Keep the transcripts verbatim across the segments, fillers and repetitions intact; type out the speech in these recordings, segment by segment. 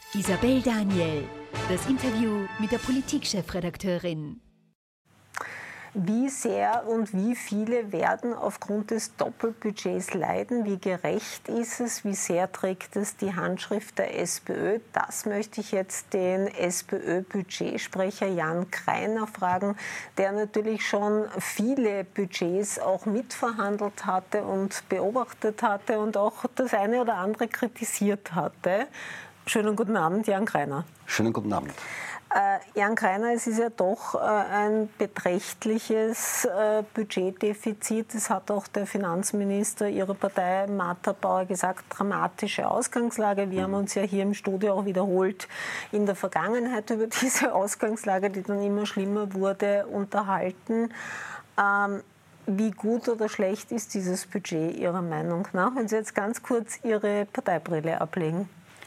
Isabel Daniel, das Interview mit der Politikchefredakteurin. Wie sehr und wie viele werden aufgrund des Doppelbudgets leiden? Wie gerecht ist es? Wie sehr trägt es die Handschrift der SPÖ? Das möchte ich jetzt den SPÖ-Budgetsprecher Jan Greiner fragen, der natürlich schon viele Budgets auch mitverhandelt hatte und beobachtet hatte und auch das eine oder andere kritisiert hatte. Schönen guten Abend, Jan Greiner. Schönen guten Abend. Äh, Jan Greiner, es ist ja doch äh, ein beträchtliches äh, Budgetdefizit. Das hat auch der Finanzminister Ihrer Partei, Martha Bauer, gesagt, dramatische Ausgangslage. Wir mhm. haben uns ja hier im Studio auch wiederholt in der Vergangenheit über diese Ausgangslage, die dann immer schlimmer wurde, unterhalten. Ähm, wie gut oder schlecht ist dieses Budget Ihrer Meinung nach, wenn Sie jetzt ganz kurz Ihre Parteibrille ablegen?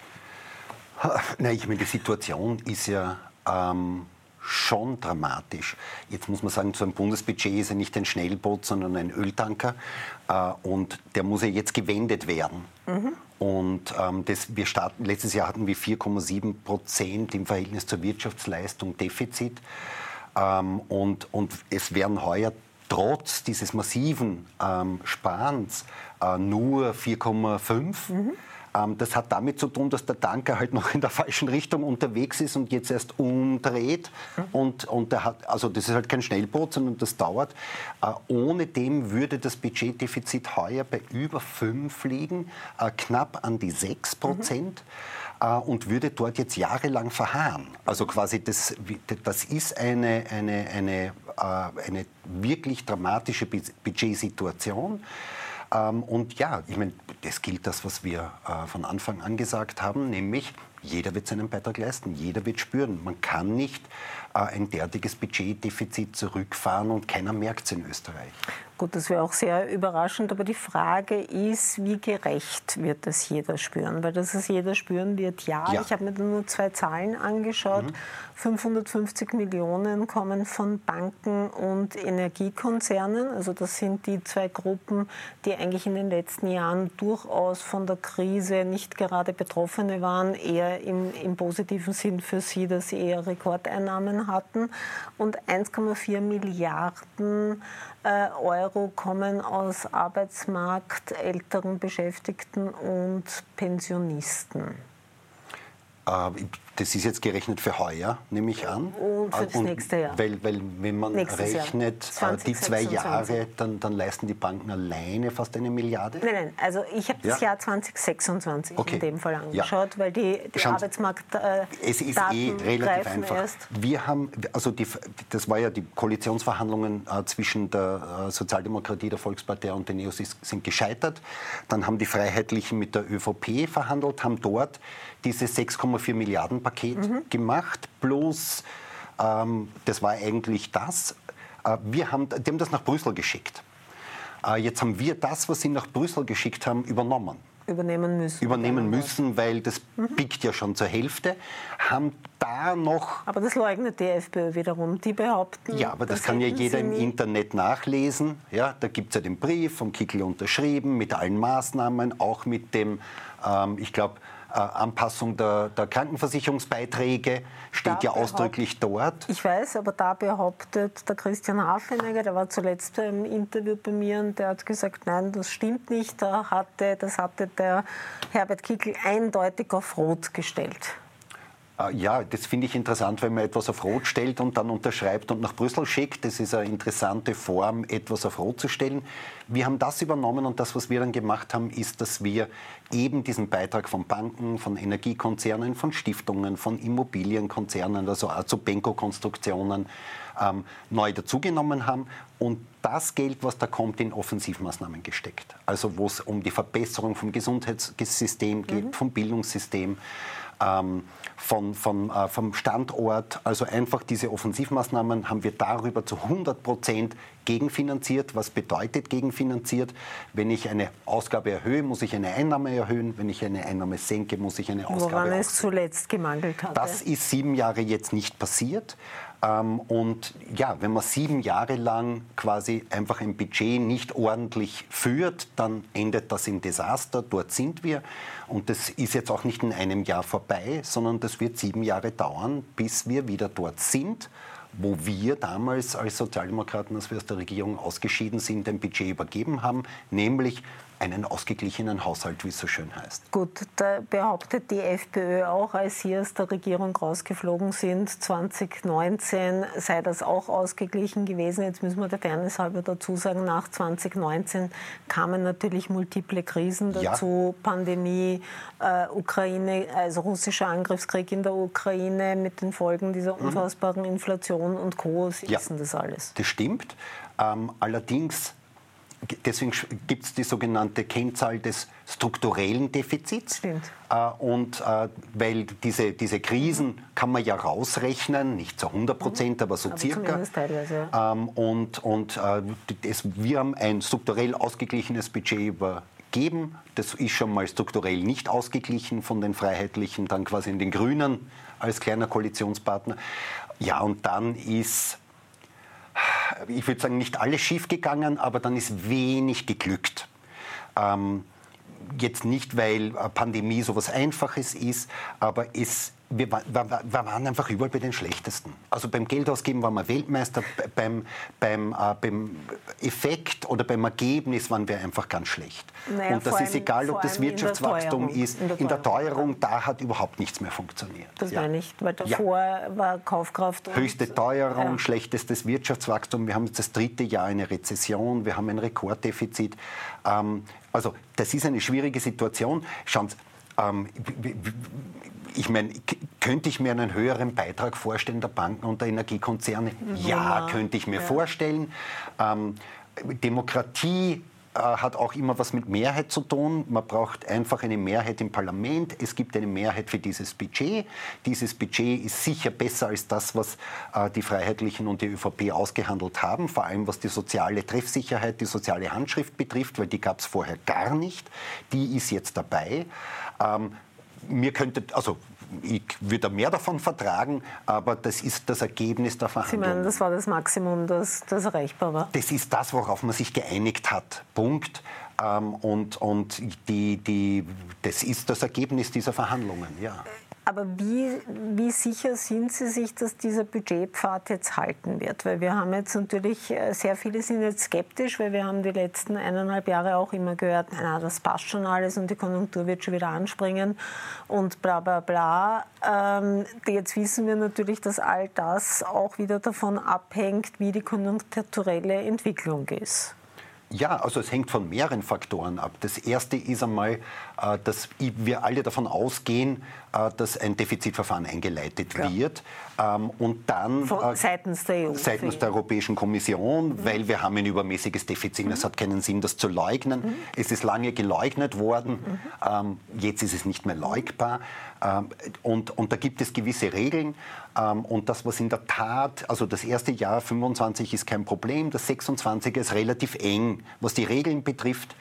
Na, ich meine, die Situation ist ja ähm, schon dramatisch. Jetzt muss man sagen, so ein Bundesbudget ist ja nicht ein Schnellboot, sondern ein Öltanker. Äh, und der muss ja jetzt gewendet werden. Mhm. Und ähm, das, wir starten, letztes Jahr hatten wir vier Komma sieben Prozent im Verhältnis zur Wirtschaftsleistung Defizit. Ähm, und, und es werden heuer trotz dieses massiven ähm, Sparens äh, nur vier Komma fünf. Mhm. Das hat damit zu tun, dass der Tanker halt noch in der falschen Richtung unterwegs ist und jetzt erst umdreht. Mhm. Und, und der hat, also das ist halt kein Schnellboot, sondern das dauert. Äh, ohne dem würde das Budgetdefizit heuer bei über fünf liegen, äh, knapp an die sechs Prozent. Mhm. äh, und würde dort jetzt jahrelang verharren. Also quasi das, das ist eine, eine, eine, äh, eine wirklich dramatische Budgetsituation. Ähm, und ja, ich meine, das gilt das, was wir äh, von Anfang an gesagt haben, nämlich jeder wird seinen Beitrag leisten, jeder wird spüren. Man kann nicht äh, ein derartiges Budgetdefizit zurückfahren und keiner merkt es in Österreich. Gut, das wäre auch sehr überraschend, aber die Frage ist, wie gerecht wird das jeder spüren? Weil das es jeder spüren wird, ja. ja. Ich habe mir da nur zwei Zahlen angeschaut. Mhm. fünfhundertfünfzig Millionen kommen von Banken und Energiekonzernen. Also das sind die zwei Gruppen, die eigentlich in den letzten Jahren durchaus von der Krise nicht gerade Betroffene waren, eher im, im positiven Sinn für sie, dass sie eher Rekordeinnahmen hatten. Und eins Komma vier Milliarden äh, Euro kommen aus Arbeitsmarkt, älteren Beschäftigten und Pensionisten. Das ist jetzt gerechnet für heuer, nehme ich an. Und für das und nächste Jahr. Weil, weil wenn man Nächstes rechnet, zwanzig, die zwei sechsundzwanzig. Jahre, dann, dann leisten die Banken alleine fast eine Milliarde? Nein, nein, also ich habe das ja? Jahr zwanzig sechsundzwanzig okay. in dem Fall angeschaut, ja. weil die, die Arbeitsmarktdaten äh, Es ist eh relativ einfach. Erst. Wir haben, also die, das war ja die Koalitionsverhandlungen äh, zwischen der äh, Sozialdemokratie, der Volkspartei und den Neos sind gescheitert. Dann haben die Freiheitlichen mit der ÖVP verhandelt, haben dort dieses sechs Komma vier Milliarden Paket mhm. gemacht, plus, ähm, das war eigentlich das, äh, wir haben, die haben das nach Brüssel geschickt. Äh, jetzt haben wir das, was sie nach Brüssel geschickt haben, übernommen. Übernehmen müssen. Übernehmen müssen, weil das mhm. biegt ja schon zur Hälfte. Haben da noch... Aber das leugnet die FPÖ wiederum. Die behaupten... Ja, aber das, das kann ja jeder im Internet nachlesen. Ja, da gibt es ja den Brief vom Kickl unterschrieben, mit allen Maßnahmen, auch mit dem, ähm, ich glaube, Äh, Anpassung der, der Krankenversicherungsbeiträge steht da ja ausdrücklich dort. Ich weiß, aber da behauptet der Christian Hafenecker, der war zuletzt im Interview bei mir und der hat gesagt, nein, das stimmt nicht. Da hatte, das hatte der Herbert Kickl eindeutig auf Rot gestellt. Ja, das finde ich interessant, wenn man etwas auf Rot stellt und dann unterschreibt und nach Brüssel schickt. Das ist eine interessante Form, etwas auf Rot zu stellen. Wir haben das übernommen und das, was wir dann gemacht haben, ist, dass wir eben diesen Beitrag von Banken, von Energiekonzernen, von Stiftungen, von Immobilienkonzernen, also Azubenco-Konstruktionen ähm, neu dazugenommen haben und das Geld, was da kommt, in Offensivmaßnahmen gesteckt. Also wo es um die Verbesserung vom Gesundheitssystem geht, mhm. vom Bildungssystem, Ähm, von, von, äh, vom Standort, also einfach diese Offensivmaßnahmen haben wir darüber zu hundert Prozent gegenfinanziert. Was bedeutet gegenfinanziert? Wenn ich eine Ausgabe erhöhe, muss ich eine Einnahme erhöhen. Wenn ich eine Einnahme senke, muss ich eine Ausgabe erhöhen. Woran es zuletzt gemangelt hat. Das ist sieben Jahre jetzt nicht passiert. Ähm, und ja, wenn man sieben Jahre lang quasi einfach ein Budget nicht ordentlich führt, dann endet das im Desaster. Dort sind wir. Und das ist jetzt auch nicht in einem Jahr vorbei, sondern das wird sieben Jahre dauern, bis wir wieder dort sind, wo wir damals als Sozialdemokraten, als wir aus der Regierung ausgeschieden sind, ein Budget übergeben haben, nämlich einen ausgeglichenen Haushalt, wie es so schön heißt. Gut, da behauptet die FPÖ auch, als Sie aus der Regierung rausgeflogen sind, zwanzig neunzehn sei das auch ausgeglichen gewesen. Jetzt müssen wir der Fairness halber dazu sagen, nach zwanzig neunzehn kamen natürlich multiple Krisen dazu, ja. Pandemie, äh, Ukraine, also russischer Angriffskrieg in der Ukraine mit den Folgen dieser unfassbaren Inflation und Co. Sie ja, wissen das alles. Das stimmt. Ähm, allerdings Deswegen gibt es die sogenannte Kennzahl des strukturellen Defizits. Stimmt. Äh, und äh, weil diese, diese Krisen kann man ja rausrechnen, nicht zu hundert Prozent, mhm. aber so aber circa. Teilweise, ja. Ähm, und und äh, das, wir haben ein strukturell ausgeglichenes Budget übergeben. Das ist schon mal strukturell nicht ausgeglichen von den Freiheitlichen, dann quasi in den Grünen als kleiner Koalitionspartner. Ja, und dann ist... Ich würde sagen, nicht alles schief gegangen, aber dann ist wenig geglückt. Ähm, jetzt nicht, weil Pandemie so was Einfaches ist, aber es, wir, wir, wir waren einfach überall bei den Schlechtesten. Also beim Geldausgeben waren wir Weltmeister, beim, beim, äh, beim Effekt oder beim Ergebnis waren wir einfach ganz schlecht. Naja, und das ist allem, egal, ob das Wirtschaftswachstum in ist. In der, in der Teuerung, da hat überhaupt nichts mehr funktioniert. Das ja. meine ich, weil davor ja. war Kaufkraft... Und, höchste Teuerung, ja. schlechtestes Wirtschaftswachstum. Wir haben jetzt das dritte Jahr eine Rezession, wir haben ein Rekorddefizit. Ähm, also das ist eine schwierige Situation. Schauen Sie, ähm, ich meine, könnte ich mir einen höheren Beitrag vorstellen der Banken und der Energiekonzerne? Ja, ja könnte ich mir ja. vorstellen. Ähm, Demokratie äh, hat auch immer was mit Mehrheit zu tun. Man braucht einfach eine Mehrheit im Parlament. Es gibt eine Mehrheit für dieses Budget. Dieses Budget ist sicher besser als das, was äh, die Freiheitlichen und die ÖVP ausgehandelt haben, vor allem was die soziale Treffsicherheit, die soziale Handschrift betrifft, weil die gab es vorher gar nicht. Die ist jetzt dabei. Ähm, Mir könnte, also ich würde mehr davon vertragen, aber das ist das Ergebnis der Verhandlungen. Sie meinen, das war das Maximum, das, das erreichbar war? Das ist das, worauf man sich geeinigt hat. Punkt. Ähm, und und die, die, das ist das Ergebnis dieser Verhandlungen, ja. Aber wie, wie sicher sind Sie sich, dass dieser Budgetpfad jetzt halten wird? Weil wir haben jetzt natürlich, sehr viele sind jetzt skeptisch, weil wir haben die letzten eineinhalb Jahre auch immer gehört, na, das passt schon alles und die Konjunktur wird schon wieder anspringen und bla bla bla. Ähm, jetzt wissen wir natürlich, dass all das auch wieder davon abhängt, wie die konjunkturelle Entwicklung ist. Ja, also es hängt von mehreren Faktoren ab. Das erste ist einmal, dass wir alle davon ausgehen, dass ein Defizitverfahren eingeleitet ja. wird. Und dann von, seitens der E U. Seitens der Europäischen Kommission, mhm. weil wir haben ein übermäßiges Defizit. Mhm. Es hat keinen Sinn, das zu leugnen. Mhm. Es ist lange geleugnet worden. Mhm. Jetzt ist es nicht mehr leugbar. Und, und da gibt es gewisse Regeln. Und das, was in der Tat, also das erste Jahr fünfundzwanzig ist kein Problem, das sechsundzwanziger ist relativ eng, was die Regeln betrifft.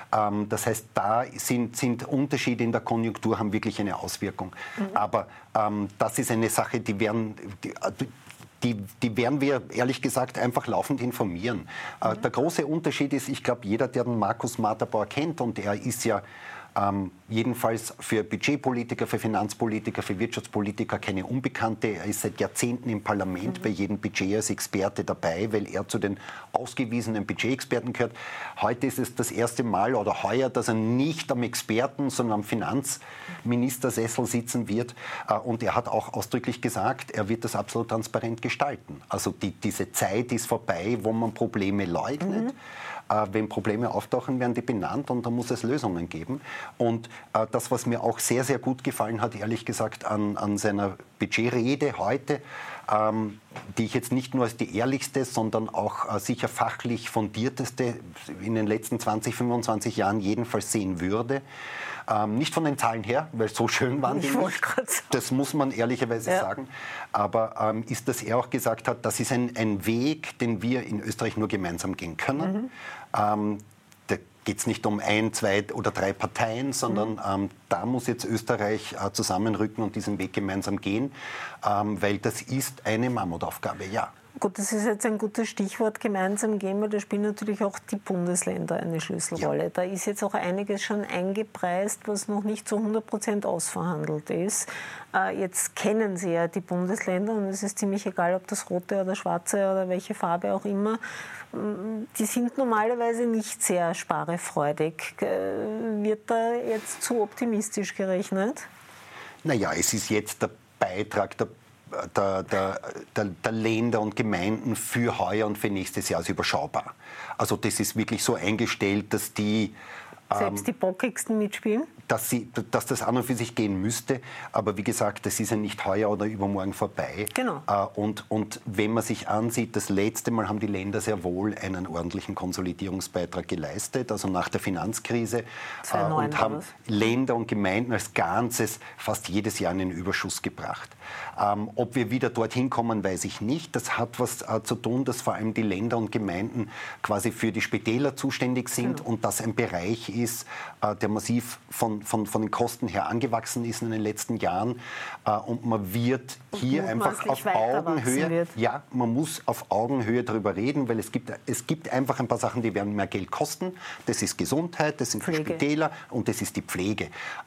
Das heißt, da sind, sind Unterschiede in der Konjunktur, haben wirklich eine Auswirkung. Mhm. Aber ähm, das ist eine Sache, die werden... Die, Die, die werden wir, ehrlich gesagt, einfach laufend informieren. Mhm. Äh, der große Unterschied ist, ich glaube, jeder, der den Markus Materbauer kennt, und er ist ja ähm, jedenfalls für Budgetpolitiker, für Finanzpolitiker, für Wirtschaftspolitiker keine Unbekannte. Er ist seit Jahrzehnten im Parlament mhm. bei jedem Budget als Experte dabei, weil er zu den ausgewiesenen Budgetexperten gehört. Heute ist es das erste Mal oder heuer, dass er nicht am Experten, sondern am Finanzministersessel sitzen wird. Äh, und er hat auch ausdrücklich gesagt, er wird das absolut transparent gestalten. Also die, diese Zeit ist vorbei, wo man Probleme leugnet. Mhm. Äh, wenn Probleme auftauchen, werden die benannt und da muss es Lösungen geben. Und äh, das, was mir auch sehr, sehr gut gefallen hat, ehrlich gesagt, an, an seiner Budgetrede heute, ähm, die ich jetzt nicht nur als die ehrlichste, sondern auch äh, sicher fachlich fundierteste in den letzten zwanzig, fünfundzwanzig Jahren jedenfalls sehen würde. Ähm, nicht von den Zahlen her, weil so schön waren die nicht. Das muss man ehrlicherweise ja. sagen. Aber ähm, ist, dass er auch gesagt hat, das ist ein, ein Weg, den wir in Österreich nur gemeinsam gehen können. Mhm. Ähm, der geht es nicht um ein, zwei oder drei Parteien, sondern mhm. ähm, da muss jetzt Österreich äh, zusammenrücken und diesen Weg gemeinsam gehen, ähm, weil das ist eine Mammutaufgabe, ja. Gut, das ist jetzt ein gutes Stichwort, gemeinsam gehen wir. Da spielen natürlich auch die Bundesländer eine Schlüsselrolle. Ja. Da ist jetzt auch einiges schon eingepreist, was noch nicht zu hundert Prozent ausverhandelt ist. Äh, jetzt kennen Sie ja die Bundesländer und es ist ziemlich egal, ob das rote oder schwarze oder welche Farbe auch immer. Die sind normalerweise nicht sehr sparefreudig. Äh, wird da jetzt zu optimistisch gerechnet? Naja, es ist jetzt der Beitrag der Der, der, der, der Länder und Gemeinden für heuer und für nächstes Jahr ist überschaubar. Also das ist wirklich so eingestellt, dass die selbst die bockigsten mitspielen? Dass, sie, dass das an und für sich gehen müsste. Aber wie gesagt, das ist ja nicht heuer oder übermorgen vorbei. Genau. Und, und wenn man sich ansieht, das letzte Mal haben die Länder sehr wohl einen ordentlichen Konsolidierungsbeitrag geleistet, also nach der Finanzkrise. zweitausendneun Und haben Länder und Gemeinden als Ganzes fast jedes Jahr einen Überschuss gebracht. Ähm, ob wir wieder dorthin kommen, weiß ich nicht. Das hat was äh, zu tun, dass vor allem die Länder und Gemeinden quasi für die Spitäler zuständig sind genau. und das ein Bereich ist, ist, der massiv von, von, von den Kosten her angewachsen ist in den letzten Jahren. Und man wird hier einfach auf Augenhöhe, ja, man muss auf Augenhöhe darüber reden, weil es gibt, es gibt einfach ein paar Sachen, die werden mehr Geld kosten. Das ist Gesundheit, das sind die Spitäler und das ist die Pflege.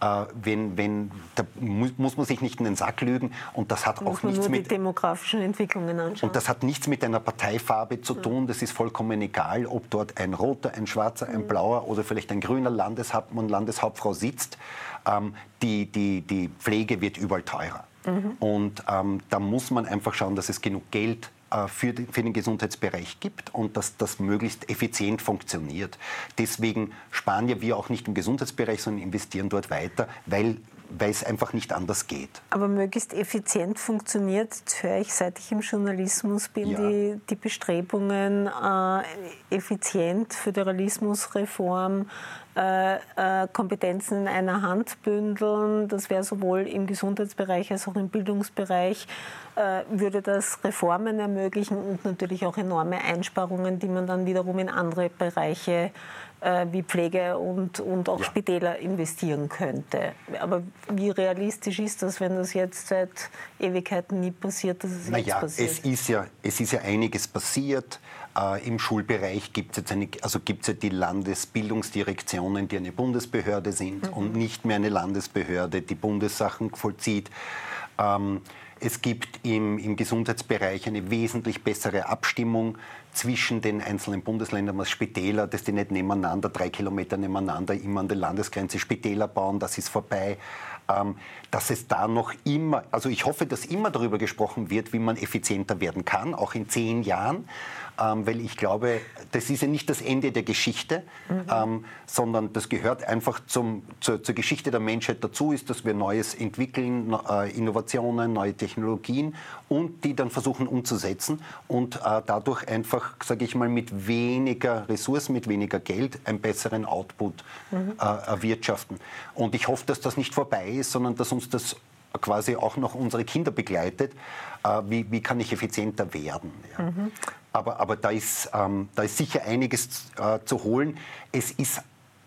Wenn, wenn, da muss man sich nicht in den Sack lügen und das hat auch nichts mit die demografischen Entwicklungen anschauen. Und das hat nichts mit einer Parteifarbe zu tun. Das ist vollkommen egal, ob dort ein roter, ein schwarzer, ein blauer oder vielleicht ein grüner Landeshauptmann, Landeshauptfrau sitzt. Ähm, die, die, die Pflege wird überall teurer. Mhm. Und ähm, da muss man einfach schauen, dass es genug Geld äh, für, die, für den Gesundheitsbereich gibt und dass das möglichst effizient funktioniert. Deswegen sparen ja wir auch nicht im Gesundheitsbereich, sondern investieren dort weiter, weil weil es einfach nicht anders geht. Aber möglichst effizient funktioniert, jetzt höre ich, seit ich im Journalismus bin, ja. die, die Bestrebungen, äh, effizient, Föderalismusreform, äh, äh, Kompetenzen in einer Hand bündeln. Das wäre sowohl im Gesundheitsbereich als auch im Bildungsbereich, äh, würde das Reformen ermöglichen und natürlich auch enorme Einsparungen, die man dann wiederum in andere Bereiche wie Pflege und, und auch ja. Spitäler investieren könnte. Aber wie realistisch ist das, wenn das jetzt seit Ewigkeiten nie passiert, dass es naja, jetzt passiert? Es ist ja, es ist ja einiges passiert. Äh, Im Schulbereich gibt es jetzt eine, also gibt's ja die Landesbildungsdirektionen, die eine Bundesbehörde sind mhm. und nicht mehr eine Landesbehörde, die Bundessachen vollzieht. Ähm, Es gibt im, im Gesundheitsbereich eine wesentlich bessere Abstimmung zwischen den einzelnen Bundesländern als Spitäler, dass die nicht nebeneinander, drei Kilometer nebeneinander, immer an der Landesgrenze Spitäler bauen, das ist vorbei. Ähm, dass es da noch immer, also ich hoffe, dass immer darüber gesprochen wird, wie man effizienter werden kann, auch in zehn Jahren, ähm, weil ich glaube, das ist ja nicht das Ende der Geschichte, mhm. ähm, sondern das gehört einfach zum, zur, zur Geschichte der Menschheit dazu, ist, dass wir Neues entwickeln, äh, Innovationen, neue Technologien und die dann versuchen umzusetzen und äh, dadurch einfach, sage ich mal, mit weniger Ressourcen, mit weniger Geld einen besseren Output mhm. äh, erwirtschaften. Und ich hoffe, dass das nicht vorbei ist, sondern dass uns das quasi auch noch unsere Kinder begleitet. Äh, wie, wie kann ich effizienter werden? Ja. Mhm. Aber, aber da, ist, ähm, da ist sicher einiges äh, zu holen. Es ist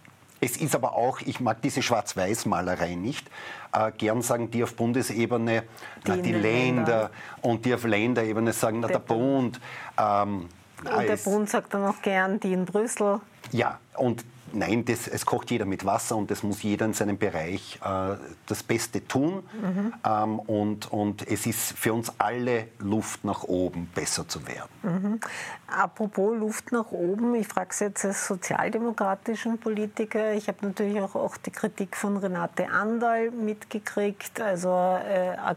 Es ist aber auch, ich mag diese Schwarz-Weiß-Malerei nicht, äh, gern sagen die auf Bundesebene, die, na, die Länder, Länder und die auf Länderebene sagen, na, der, der Bund. Ähm, und der Bund sagt dann auch gern, die in Brüssel. Ja, und nein, das, es kocht jeder mit Wasser und es muss jeder in seinem Bereich äh, das Beste tun. Mhm. Ähm, und, und es ist für uns alle Luft nach oben, besser zu werden. Mhm. Apropos Luft nach oben, ich frage Sie jetzt als sozialdemokratischen Politiker. Ich habe natürlich auch, auch die Kritik von Renate Anderl mitgekriegt, also äh, A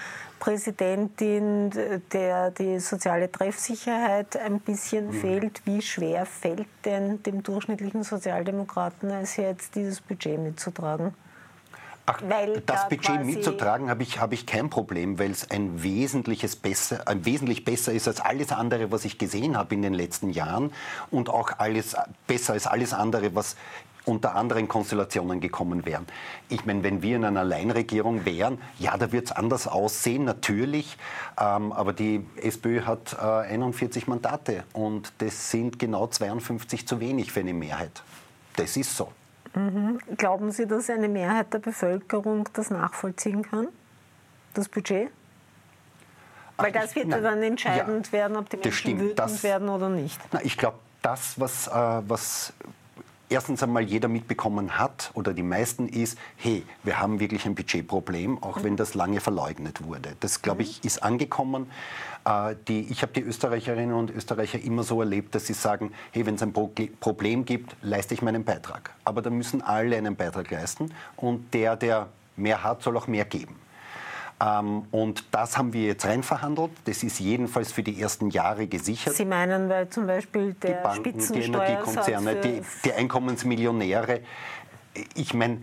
K-Präsidentin, der die soziale Treffsicherheit ein bisschen mhm. fehlt. Wie schwer fällt denn dem durchschnittlichen Sozialdemokraten, als jetzt dieses Budget mitzutragen? Ach, weil das da Budget mitzutragen habe ich, hab ich kein Problem, weil es ein, wesentliches besser, ein wesentlich besser ist als alles andere, was ich gesehen habe in den letzten Jahren und auch alles besser als alles andere, was unter anderen Konstellationen gekommen wären. Ich meine, wenn wir in einer Alleinregierung wären, ja, da wird es anders aussehen, natürlich, ähm, aber die SPÖ hat äh, einundvierzig Mandate und das sind genau zweiundfünfzig zu wenig für eine Mehrheit. Das ist so. Mhm. Glauben Sie, dass eine Mehrheit der Bevölkerung das nachvollziehen kann, das Budget? Weil das ich, wird nein, dann entscheidend ja, werden, ob die Menschen stimmt, wütend das, werden oder nicht. Na, ich glaube, das, was, äh, was erstens einmal jeder mitbekommen hat, oder die meisten, ist, hey, wir haben wirklich ein Budgetproblem, auch wenn das lange verleugnet wurde. Das, glaube ich, ist angekommen. Äh, die, ich habe die Österreicherinnen und Österreicher immer so erlebt, dass sie sagen, hey, wenn es ein Pro- Problem gibt, leiste ich meinen Beitrag. Aber da müssen alle einen Beitrag leisten und der, der mehr hat, soll auch mehr geben. Ähm, und das haben wir jetzt reinverhandelt. Das ist jedenfalls für die ersten Jahre gesichert. Sie meinen, weil zum Beispiel der die Banken, die Spitzensteuersatz Energiekonzerne, für die, die Einkommensmillionäre. Ich meine,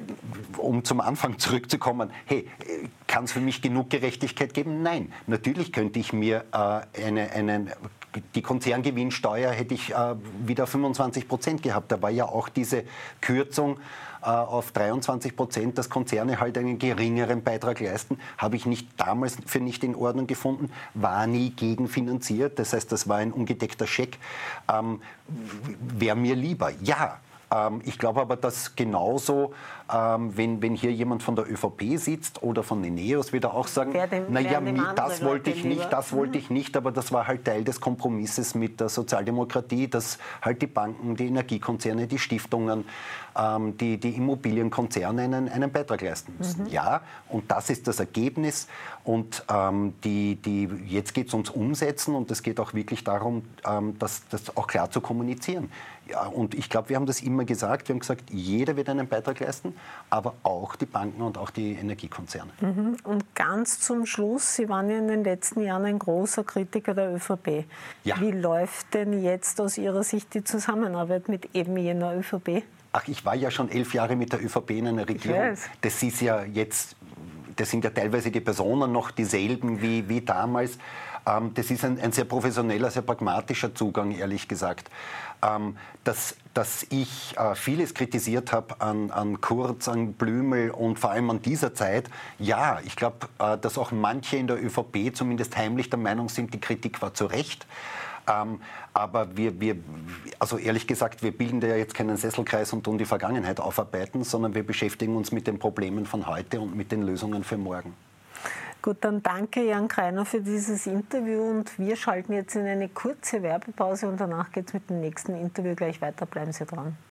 um zum Anfang zurückzukommen, hey, kann es für mich genug Gerechtigkeit geben? Nein. Natürlich könnte ich mir äh, eine, eine, die Konzerngewinnsteuer hätte ich äh, wieder fünfundzwanzig Prozent gehabt. Da war ja auch diese Kürzung äh, auf dreiundzwanzig Prozent, dass Konzerne halt einen geringeren Beitrag leisten, habe ich nicht damals für nicht in Ordnung gefunden, war nie gegenfinanziert. Das heißt, das war ein ungedeckter Scheck. Ähm, wäre mir lieber, ja. Ich glaube aber, dass genauso, ähm, wenn, wenn hier jemand von der ÖVP sitzt oder von den Neos, wieder auch sagen, naja, das wollte ich nicht, das wollte ich nicht, aber das war halt Teil des Kompromisses mit der Sozialdemokratie, dass halt die Banken, die Energiekonzerne, die Stiftungen, ähm, die, die Immobilienkonzerne einen, einen Beitrag leisten müssen. Mhm. Ja, und das ist das Ergebnis. Und ähm, die, die, jetzt geht es ums Umsetzen und es geht auch wirklich darum, ähm, das, das auch klar zu kommunizieren. Ja, und ich glaube, wir haben das immer gesagt. Wir haben gesagt, jeder wird einen Beitrag leisten, aber auch die Banken und auch die Energiekonzerne. Mhm. Und ganz zum Schluss, Sie waren ja in den letzten Jahren ein großer Kritiker der ÖVP. Ja. Wie läuft denn jetzt aus Ihrer Sicht die Zusammenarbeit mit eben jener ÖVP? Ach, ich war ja schon elf Jahre mit der ÖVP in einer Regierung. Das ist ja jetzt, das sind ja teilweise die Personen noch dieselben wie, wie damals. Ähm, das ist ein, ein sehr professioneller, sehr pragmatischer Zugang, ehrlich gesagt. Ähm, dass, dass ich äh, vieles kritisiert habe an, an Kurz, an Blümel und vor allem an dieser Zeit. Ja, ich glaube, äh, dass auch manche in der ÖVP zumindest heimlich der Meinung sind, die Kritik war zu Recht. Ähm, aber wir, wir, also ehrlich gesagt, wir bilden ja jetzt keinen Sesselkreis und tun die Vergangenheit aufarbeiten, sondern wir beschäftigen uns mit den Problemen von heute und mit den Lösungen für morgen. Gut, dann danke Jan Greiner für dieses Interview und wir schalten jetzt in eine kurze Werbepause und danach geht es mit dem nächsten Interview gleich weiter. Bleiben Sie dran.